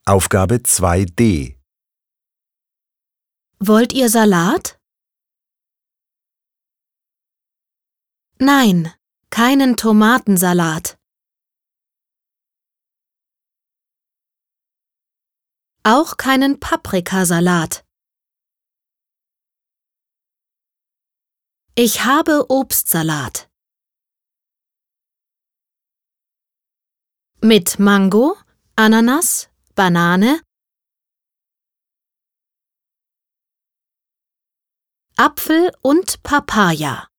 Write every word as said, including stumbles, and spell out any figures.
Aufgabe zwei d. Wollt ihr Salat? Nein, keinen Tomatensalat. Auch keinen Paprikasalat. Ich habe Obstsalat. Mit Mango, Ananas, Banane, Apfel und Papaya.